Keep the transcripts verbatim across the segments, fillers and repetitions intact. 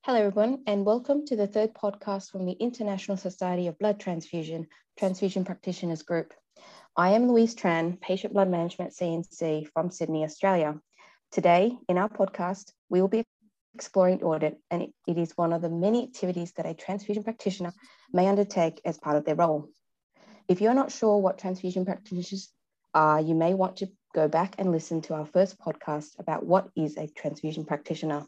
Hello, everyone, and welcome to the third podcast from the International Society of Blood Transfusion, Transfusion Practitioners Group. I am Louise Tran, Patient Blood Management C N C from Sydney, Australia. Today, in our podcast, we will be exploring audit, and it is one of the many activities that a transfusion practitioner may undertake as part of their role. If you're not sure what transfusion practitioners are, you may want to go back and listen to our first podcast about what is a transfusion practitioner.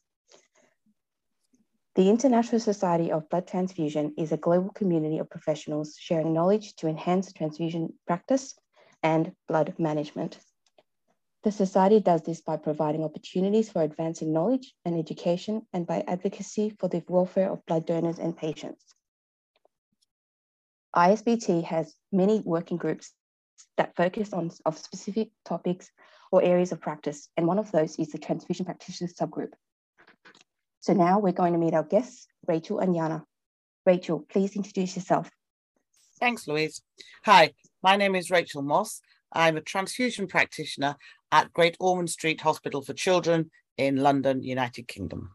The International Society of Blood Transfusion is a global community of professionals sharing knowledge to enhance transfusion practice and blood management. The Society does this by providing opportunities for advancing knowledge and education and by advocacy for the welfare of blood donors and patients. I S B T has many working groups that focus on of specific topics or areas of practice, and one of those is the Transfusion Practitioners subgroup. So now we're going to meet our guests, Rachel and Jana. Rachel, please introduce yourself. Thanks, Louise. Hi, my name is Rachel Moss. I'm a transfusion practitioner at Great Ormond Street Hospital for Children in London, United Kingdom.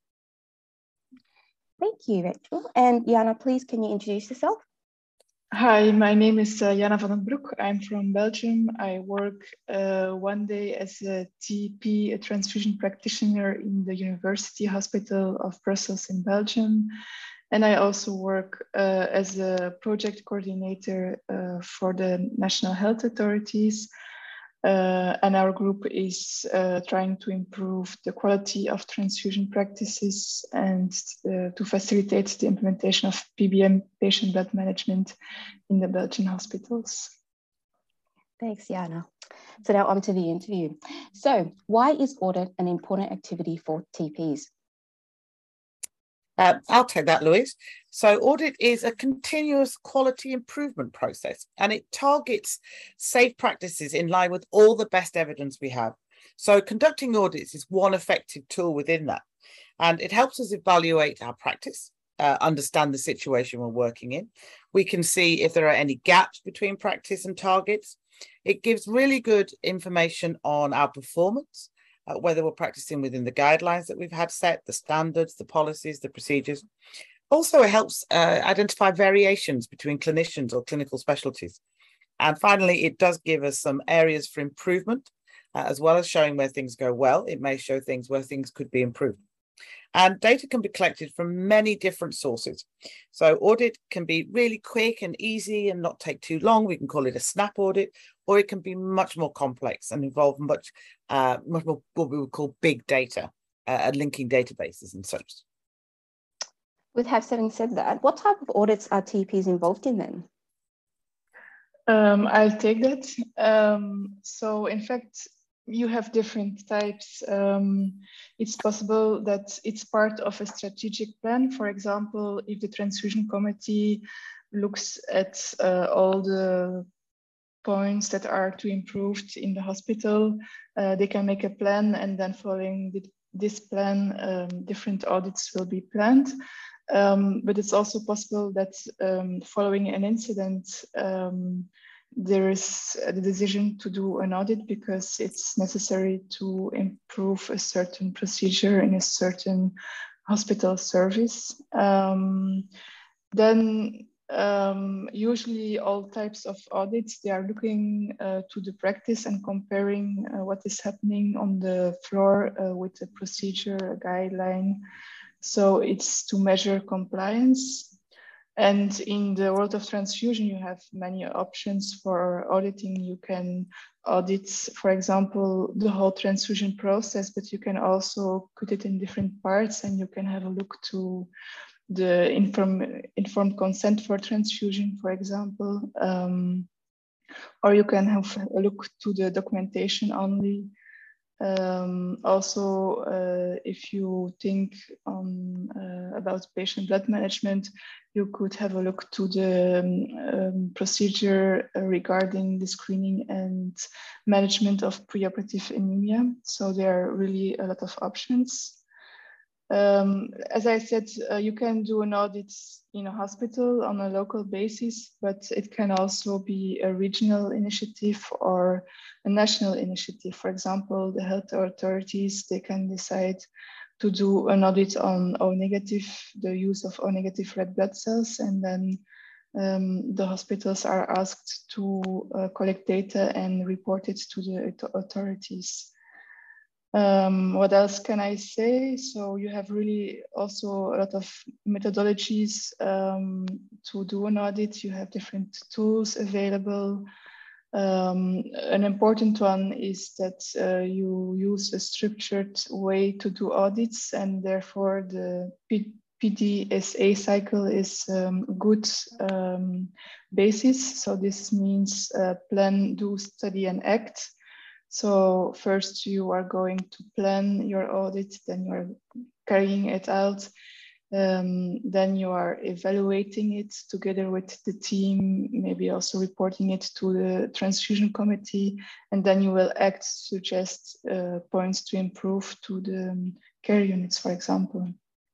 Thank you, Rachel. And Jana, please, can you introduce yourself? Hi, my name is uh, Jana van den Broek. I'm from Belgium. I work uh, one day as a T P, a transfusion practitioner in the University Hospital of Brussels in Belgium. And I also work uh, as a project coordinator uh, for the National Health Authorities. Uh, and our group is uh, trying to improve the quality of transfusion practices and uh, to facilitate the implementation of P B M, patient blood management, in the Belgian hospitals. Thanks, Jana. So now on to the interview. So why is audit an important activity for T Ps? Uh, I'll take that, Louise. So audit is a continuous quality improvement process, and it targets safe practices in line with all the best evidence we have. So conducting audits is one effective tool within that, and it helps us evaluate our practice, uh, understand the situation we're working in. We can see if there are any gaps between practice and targets. It gives really good information on our performance, Uh, whether we're practicing within the guidelines that we've had set, the standards, the policies, the procedures. Also, it helps uh, identify variations between clinicians or clinical specialties. And finally, it does give us some areas for improvement, uh, as well as showing where things go well. It may show things where things could be improved. And data can be collected from many different sources. So audit can be really quick and easy and not take too long. We can call it a snap audit, or it can be much more complex and involve much, uh, much more what we would call big data, uh, and linking databases and such. With having said that, what type of audits are T Ps involved in then? Um, I'll take that. Um, so in fact, you have different types. Um, it's possible that it's part of a strategic plan. For example, if the transfusion committee looks at uh, all the points that are to be improved in the hospital, uh, they can make a plan, and then following the, this plan, um, different audits will be planned. Um, but it's also possible that um, following an incident, um, there is the decision to do an audit because it's necessary to improve a certain procedure in a certain hospital service. Um, then um, usually all types of audits, they are looking uh, to the practice and comparing uh, what is happening on the floor uh, with the procedure, a guideline. So it's to measure compliance. And in the world of transfusion, you have many options for auditing. You can audit, for example, the whole transfusion process, but you can also put it in different parts, and you can have a look to the inform, informed consent for transfusion, for example. Um, or you can have a look to the documentation only. Um, also, uh, if you think on, uh, about patient blood management, you could have a look to the um, procedure regarding the screening and management of preoperative anemia. So there are really a lot of options. Um, as I said, uh, you can do an audit in a hospital on a local basis, but it can also be a regional initiative or a national initiative. For example, the health authorities, they can decide to do an audit on O negative, the use of O negative red blood cells, and then um, the hospitals are asked to uh, collect data and report it to the authorities. Um, what else can I say? So you have really also a lot of methodologies um, to do an audit. You have different tools available. Um, an important one is that uh, you use a structured way to do audits, and therefore the P D S A cycle is um, good um, basis. So this means uh, plan, do, study, and act. So first you are going to plan your audit, then you are carrying it out, um, then you are evaluating it together with the team, maybe also reporting it to the transfusion committee, and then you will act, suggest uh, points to improve to the care units, for example.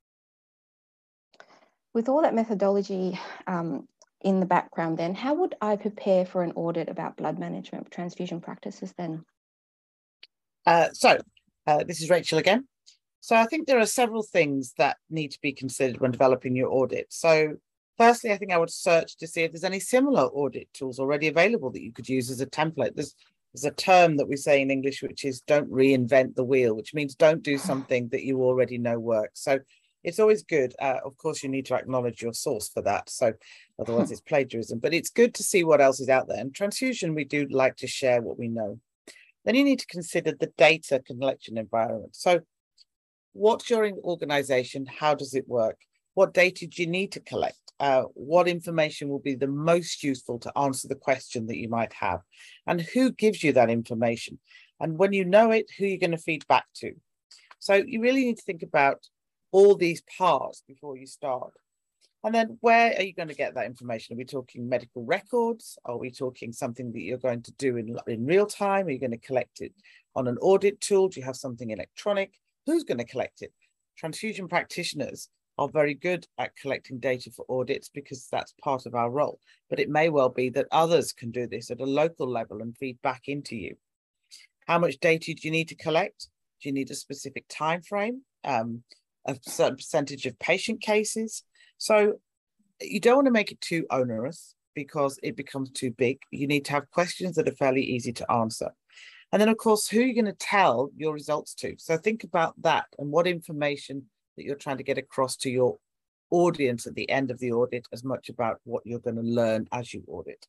With all that methodology um, in the background then, how would I prepare for an audit about blood management transfusion practices then? Uh, so uh, this is Rachel again. So I think there are several things that need to be considered when developing your audit. So firstly, I think I would search to see if there's any similar audit tools already available that you could use as a template. There's, there's a term that we say in English, which is don't reinvent the wheel, which means don't do something that you already know works. So it's always good. Uh, of course, you need to acknowledge your source for that. So otherwise it's plagiarism, but it's good to see what else is out there. And transfusion, we do like to share what we know. Then you need to consider the data collection environment. So what's your organization? How does it work? What data do you need to collect? Uh, what information will be the most useful to answer the question that you might have? And who gives you that information? And when you know it, who you're going to feed back to? So you really need to think about all these parts before you start. And then where are you going to get that information? Are we talking medical records? Are we talking something that you're going to do in, in real time? Are you going to collect it on an audit tool? Do you have something electronic? Who's going to collect it? Transfusion practitioners are very good at collecting data for audits because that's part of our role. But it may well be that others can do this at a local level and feed back into you. How much data do you need to collect? Do you need a specific time frame? Um, a certain percentage of patient cases? So you don't want to make it too onerous because it becomes too big. You need to have questions that are fairly easy to answer. And then, of course, who are you going to tell your results to? So think about that and what information that you're trying to get across to your audience at the end of the audit, as much about what you're going to learn as you audit.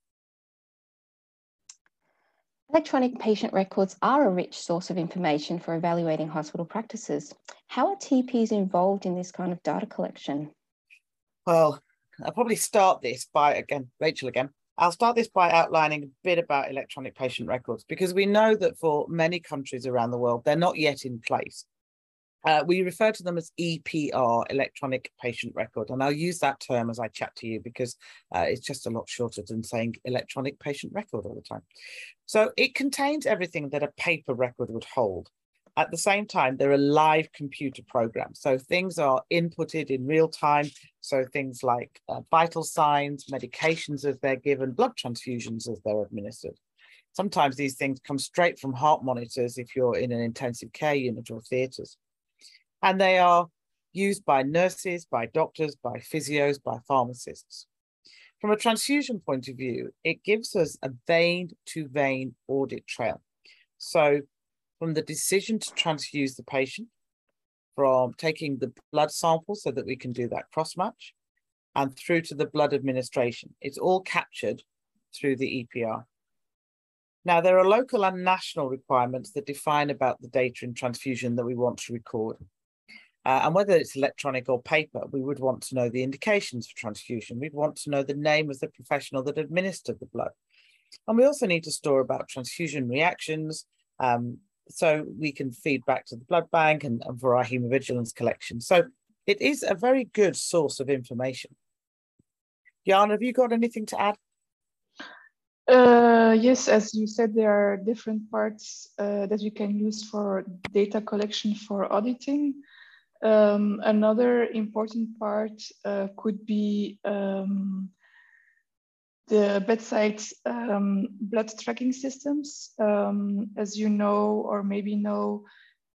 Electronic patient records are a rich source of information for evaluating hospital practices. How are T Ps involved in this kind of data collection? Well, I'll probably start this by, again, Rachel again. I'll start this by outlining a bit about electronic patient records, because we know that for many countries around the world, they're not yet in place. Uh, we refer to them as E P R, electronic patient record, and I'll use that term as I chat to you because uh, it's just a lot shorter than saying electronic patient record all the time. So it contains everything that a paper record would hold. At the same time, there are live computer programs. So things are inputted in real time. So things like uh, vital signs, medications as they're given, blood transfusions as they're administered. Sometimes these things come straight from heart monitors if you're in an intensive care unit or theatres. And they are used by nurses, by doctors, by physios, by pharmacists. From a transfusion point of view, it gives us a vein-to-vein audit trail. So from the decision to transfuse the patient, from taking the blood sample so that we can do that cross-match, and through to the blood administration. It's all captured through the E P R. Now, there are local and national requirements that define about the data in transfusion that we want to record. Uh, and whether it's electronic or paper, we would want to know the indications for transfusion. We'd want to know the name of the professional that administered the blood. And we also need to store about transfusion reactions, um, so we can feed back to the blood bank and, and for our hemovigilance collection. So it is a very good source of information. Jan, have you got anything to add? Uh, yes, as you said, there are different parts uh, that you can use for data collection for auditing. Um, another important part uh, could be um, the bedside um, blood tracking systems. Um, as you know, or maybe know,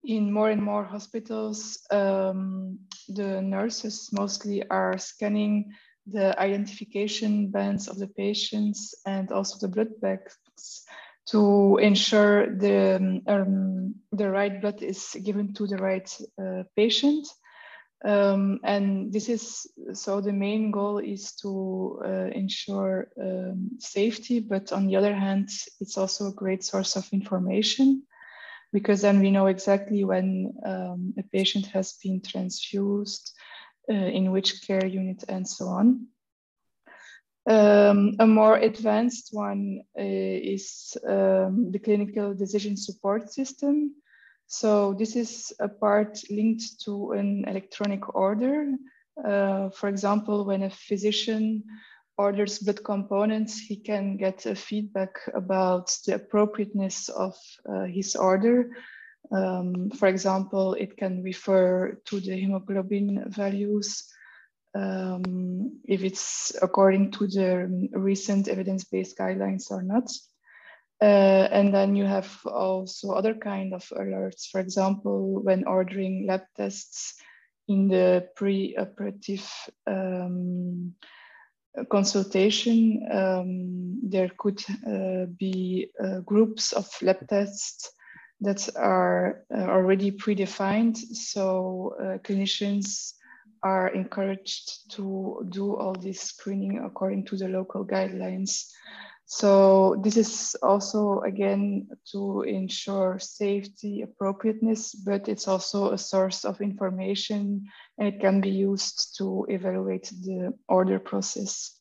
in more and more hospitals, um, the nurses mostly are scanning the identification bands of the patients and also the blood bags to ensure the, um, the right blood is given to the right uh, patient. Um, and this is, so the main goal is to uh, ensure um, safety, but on the other hand, it's also a great source of information, because then we know exactly when um, a patient has been transfused, uh, in which care unit, and so on. Um, a more advanced one uh, is um, the clinical decision support system. So this is a part linked to an electronic order. Uh, for example, when a physician orders blood components, he can get a feedback about the appropriateness of uh, his order. Um, for example, it can refer to the hemoglobin values, um, if it's according to the recent evidence-based guidelines or not. Uh, and then you have also other kind of alerts. For example, when ordering lab tests in the pre-operative um, consultation, um, there could uh, be uh, groups of lab tests that are uh, already predefined. So uh, clinicians are encouraged to do all this screening according to the local guidelines. So this is also, again, to ensure safety, appropriateness, but it's also a source of information, and it can be used to evaluate the order process.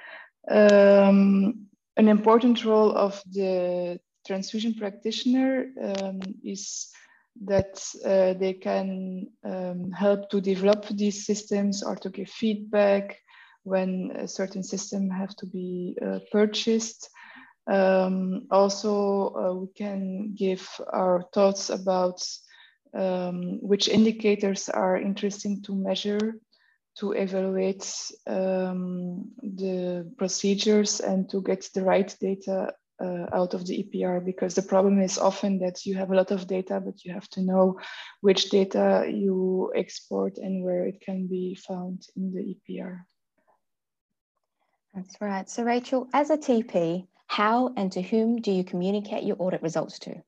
Um, an important role of the transfusion practitioner um, is that uh, they can um, help to develop these systems or to give feedback when a certain system have to be uh, purchased. Um, also, uh, we can give our thoughts about um, which indicators are interesting to measure, to evaluate um, the procedures and to get the right data uh, out of the E P R, because the problem is often that you have a lot of data, but you have to know which data you export and where it can be found in the E P R. That's right. So Rachel, as a T P, how and to whom do you communicate your audit results to?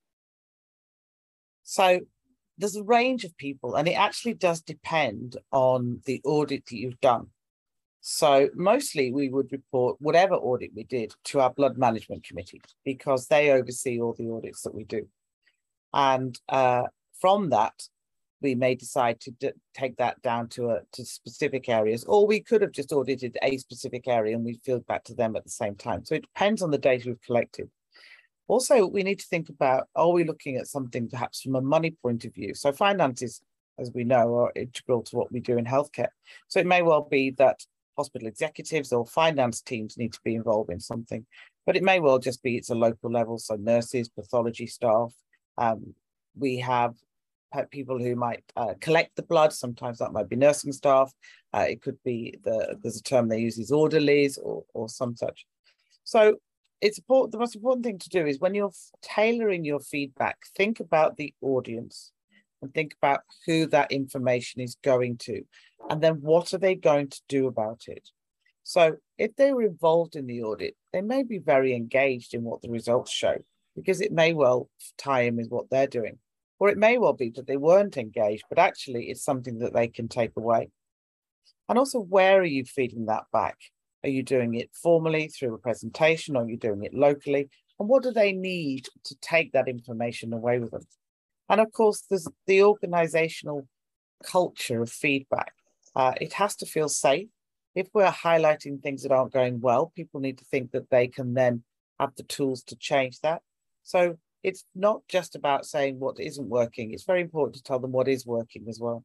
So there's a range of people, and it actually does depend on the audit that you've done. So mostly we would report whatever audit we did to our blood management committee, because they oversee all the audits that we do. And uh, from that, we may decide to take that down to, a, to specific areas, or we could have just audited a specific area and we feed back to them at the same time. So it depends on the data we've collected. Also, we need to think about, are we looking at something perhaps from a money point of view? So finances, as we know, are integral to what we do in healthcare. So it may well be that hospital executives or finance teams need to be involved in something, but it may well just be it's a local level, so nurses, pathology staff. Um, we have people who might uh, collect the blood. Sometimes that might be nursing staff. Uh, it could be, the there's a term they use is orderlies or, or some such. So it's important. The most important thing to do is when you're tailoring your feedback, think about the audience and think about who that information is going to, and then what are they going to do about it. So if they were involved in the audit, they may be very engaged in what the results show, because it may well tie in with what they're doing. Or it may well be that they weren't engaged, but actually it's something that they can take away. And also, where are you feeding that back? Are you doing it formally through a presentation, or are you doing it locally? And what do they need to take that information away with them? And of course, there's the organizational culture of feedback. Uh, it has to feel safe. If we're highlighting things that aren't going well, people need to think that they can then have the tools to change that. So it's not just about saying what isn't working. It's very important to tell them what is working as well.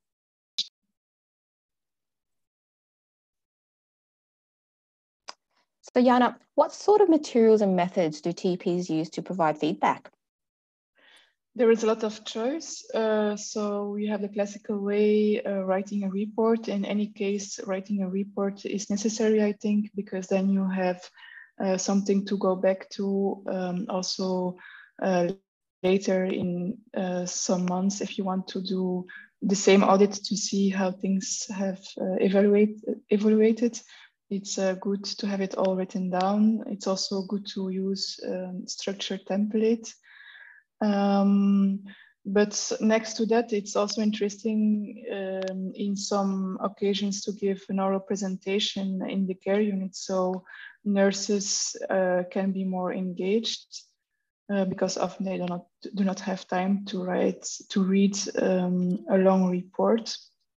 So Jana, what sort of materials and methods do T Ps use to provide feedback? There is a lot of choice. Uh, so we have the classical way, uh, writing a report. In any case, writing a report is necessary, I think, because then you have uh, something to go back to. Um, also, uh, later in uh, some months, if you want to do the same audit to see how things have uh, evaluate, evaluated, it's uh, good to have it all written down. It's also good to use um, structured template. Um, but next to that, it's also interesting um, in some occasions to give an oral presentation in the care unit, so nurses uh, can be more engaged uh, because often they do not do not have time to write to read um, a long report.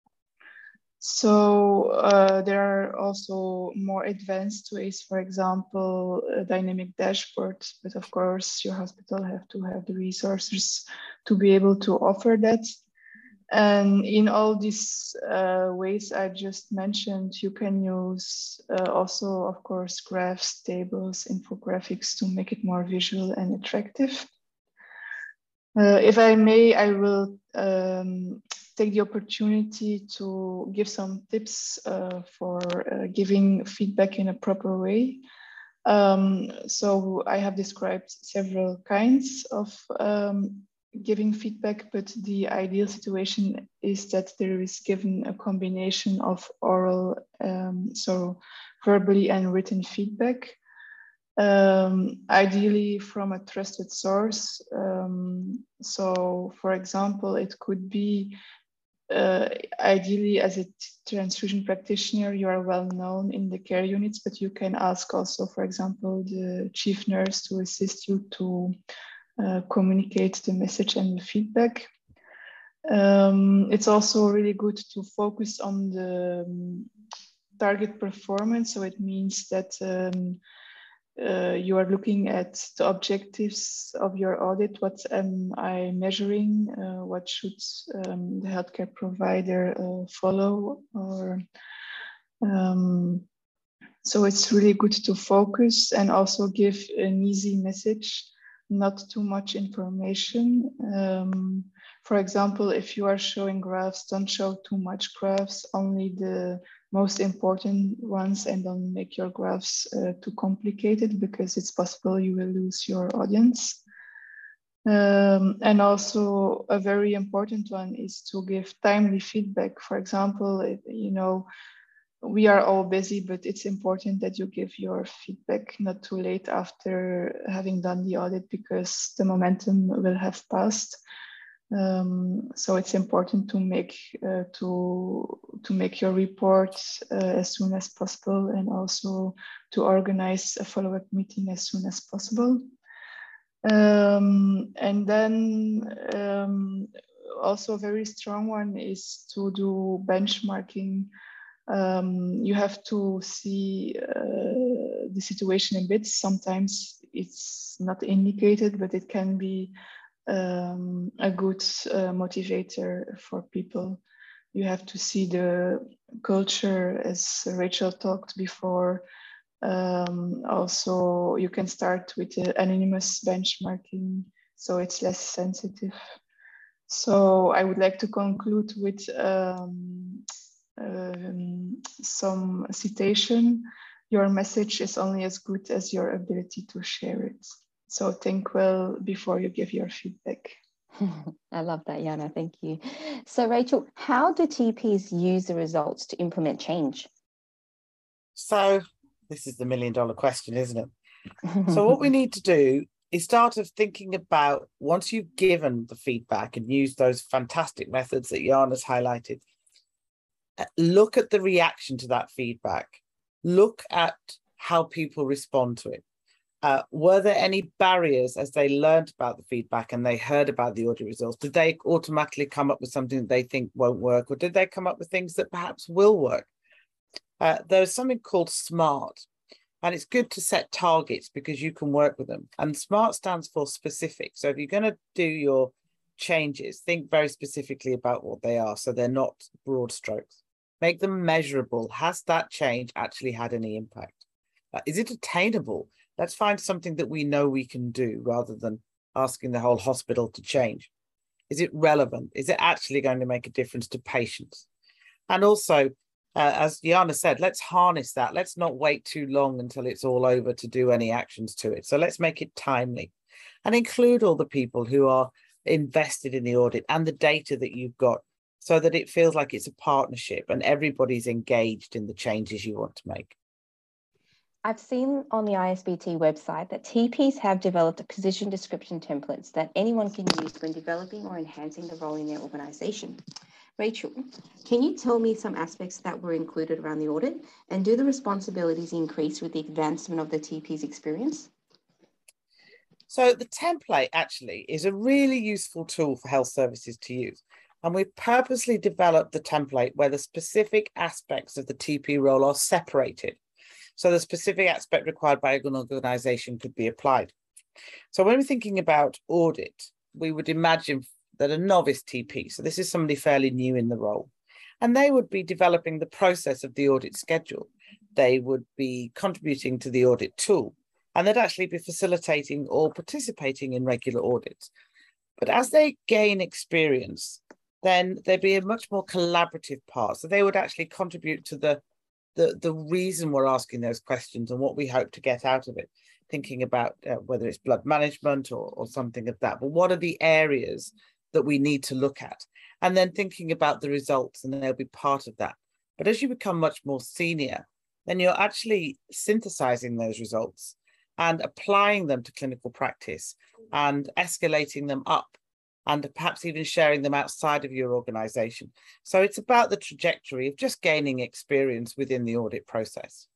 So uh, there are also more advanced ways, for example, a dynamic dashboard, but of course your hospital have to have the resources to be able to offer that. And in all these uh, ways I just mentioned, you can use uh, also, of course, graphs, tables, infographics to make it more visual and attractive. Uh, if I may, I will um, take the opportunity to give some tips uh, for uh, giving feedback in a proper way. Um, so I have described several kinds of um, giving feedback, but the ideal situation is that there is given a combination of oral, um, so verbally and written feedback. Um, ideally from a trusted source. Um, so for example, it could be uh, ideally as a transfusion practitioner, you are well known in the care units, but you can ask also, for example, the chief nurse to assist you to uh, communicate the message and the feedback. Um, it's also really good to focus on the um, target performance. So it means that um, Uh, you are looking at the objectives of your audit. What am I measuring? Uh, what should um, the healthcare provider uh, follow? Or um, so it's really good to focus and also give an easy message, not too much information. Um, for example, if you are showing graphs, don't show too much graphs, only the most important ones, and don't make your graphs uh, too complicated, because it's possible you will lose your audience. Um, and also a very important one is to give timely feedback. For example, if, you know, we are all busy, but it's important that you give your feedback not too late after having done the audit, because the momentum will have passed. Um, so it's important to make uh, to to make your report uh, as soon as possible, and also to organize a follow-up meeting as soon as possible. Um, and then um, also a very strong one is to do benchmarking. Um, you have to see uh, the situation a bit. Sometimes it's not indicated, but it can be um, a good uh, motivator for people. You have to see the culture, as Rachel talked before. Um, also, you can start with the anonymous benchmarking, so it's less sensitive. So I would like to conclude with um, um, some citation. Your message is only as good as your ability to share it. So think well before you give your feedback. I love that, Jana, thank you. So Rachel, how do T Ps use the results to implement change? So this is the million dollar question, isn't it? So what we need to do is start of thinking about, once you've given the feedback and used those fantastic methods that Jana's highlighted, look at the reaction to that feedback. Look at how people respond to it. Uh, were there any barriers as they learned about the feedback and they heard about the audit results? Did they automatically come up with something that they think won't work, or did they come up with things that perhaps will work? Uh, there's something called SMART, and it's good to set targets because you can work with them. And SMART stands for specific. So if you're going to do your changes, think very specifically about what they are, so they're not broad strokes. Make them measurable. Has that change actually had any impact? Uh, is it attainable? Let's find something that we know we can do rather than asking the whole hospital to change. Is it relevant? Is it actually going to make a difference to patients? And also, uh, as Jana said, let's harness that. Let's not wait too long until it's all over to do any actions to it. So let's make it timely. and include all the people who are invested in the audit and the data that you've got, so that it feels like it's a partnership and everybody's engaged in the changes you want to make. I've seen on the I S B T website that T Ps have developed position description templates that anyone can use when developing or enhancing the role in their organisation. Rachel, can you tell me some aspects that were included around the audit, and do the responsibilities increase with the advancement of the T P's experience? So the template actually is a really useful tool for health services to use. And we've purposely developed the template where the specific aspects of the T P role are separated, so the specific aspect required by an organisation could be applied. So when we're thinking about audit, we would imagine that a novice T P, so this is somebody fairly new in the role, and they would be developing the process of the audit schedule. They would be contributing to the audit tool, and they'd actually be facilitating or participating in regular audits. But as they gain experience, then there'd be a much more collaborative part. So they would actually contribute to the, the, the reason we're asking those questions and what we hope to get out of it, thinking about uh, whether it's blood management or, or something of that. But what are the areas that we need to look at? And then thinking about the results, and they'll be part of that. But as you become much more senior, then you're actually synthesizing those results and applying them to clinical practice and escalating them up, and perhaps even sharing them outside of your organization. So it's about the trajectory of just gaining experience within the audit process.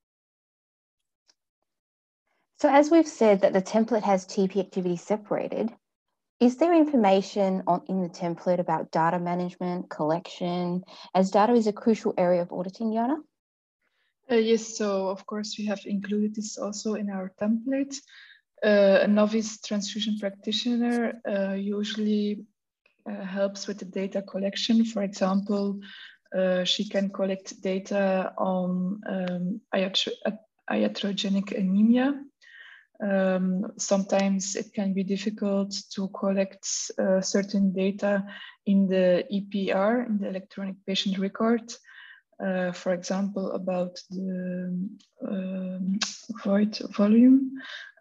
So as we've said that the template has T P activities separated, is there information on, in the template about data management, collection, as data is a crucial area of auditing, Jana? Uh, yes, so of course we have included this also in our template. Uh, a novice transfusion practitioner uh, usually uh, helps with the data collection. For example, uh, she can collect data on um, iatro iatrogenic anemia. Um, sometimes it can be difficult to collect uh, certain data in the E P R, in the electronic patient record. Uh, for example, about the um, void volume.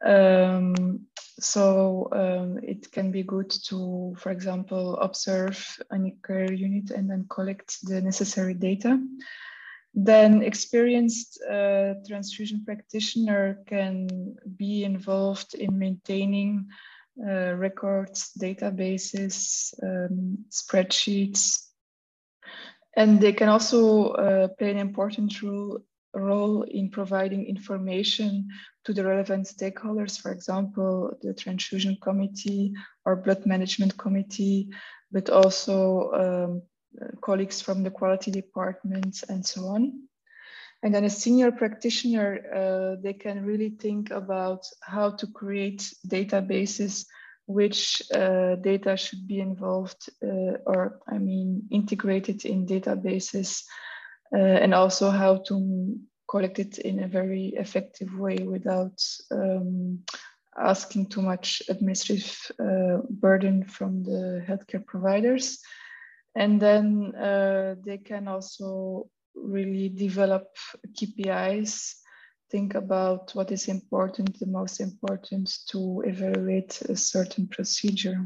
Um, so um, it can be good to, for example, observe any care unit and then collect the necessary data. Then experienced uh, transfusion practitioner can be involved in maintaining uh, records, databases, um, spreadsheets. And they can also uh, play an important role, role in providing information to the relevant stakeholders, for example, the transfusion committee or blood management committee, but also um, colleagues from the quality department and so on. And then a senior practitioner, uh, they can really think about how to create databases, which uh, data should be involved uh, or, I mean, integrated in databases, uh, and also how to collect it in a very effective way without um, asking too much administrative uh, burden from the healthcare providers. And then uh, they can also really develop K P Is, think about what is important, the most important to evaluate a certain procedure.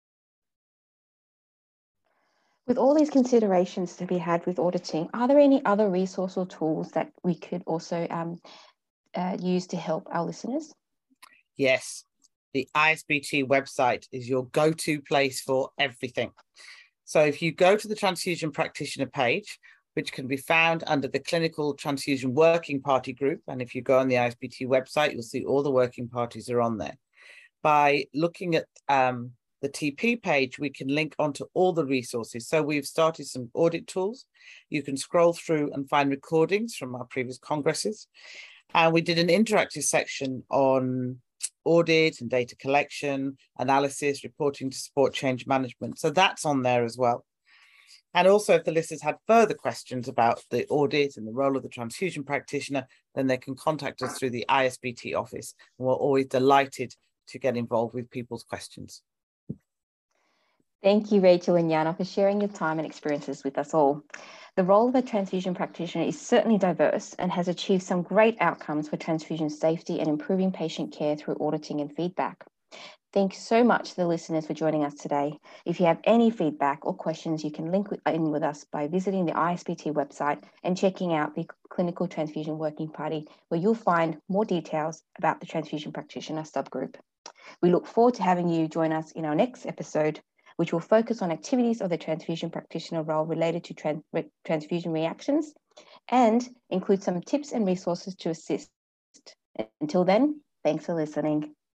With all these considerations to be had with auditing, are there any other resource or tools that we could also um, uh, use to help our listeners? Yes, the I S B T website is your go-to place for everything. So if you go to the transfusion practitioner page, which can be found under the Clinical Transfusion Working Party group. And if you go on the I S B T website, you'll see all the working parties are on there. By looking at um, the T P page, we can link onto all the resources. So we've started some audit tools. You can scroll through and find recordings from our previous congresses. And we did an interactive section on audit and data collection, analysis, reporting to support change management. So that's on there as well. And also, if the listeners had further questions about the audit and the role of the transfusion practitioner, then they can contact us through the I S B T office. And we're always delighted to get involved with people's questions. Thank you, Rachel and Jana, for sharing your time and experiences with us all. The role of a transfusion practitioner is certainly diverse and has achieved some great outcomes for transfusion safety and improving patient care through auditing and feedback. Thanks so much to the listeners for joining us today. If you have any feedback or questions, you can link in with us by visiting the I S P T website and checking out the Clinical Transfusion Working Party, where you'll find more details about the transfusion practitioner subgroup. We look forward to having you join us in our next episode, which will focus on activities of the transfusion practitioner role related to trans transfusion reactions and include some tips and resources to assist. Until then, thanks for listening.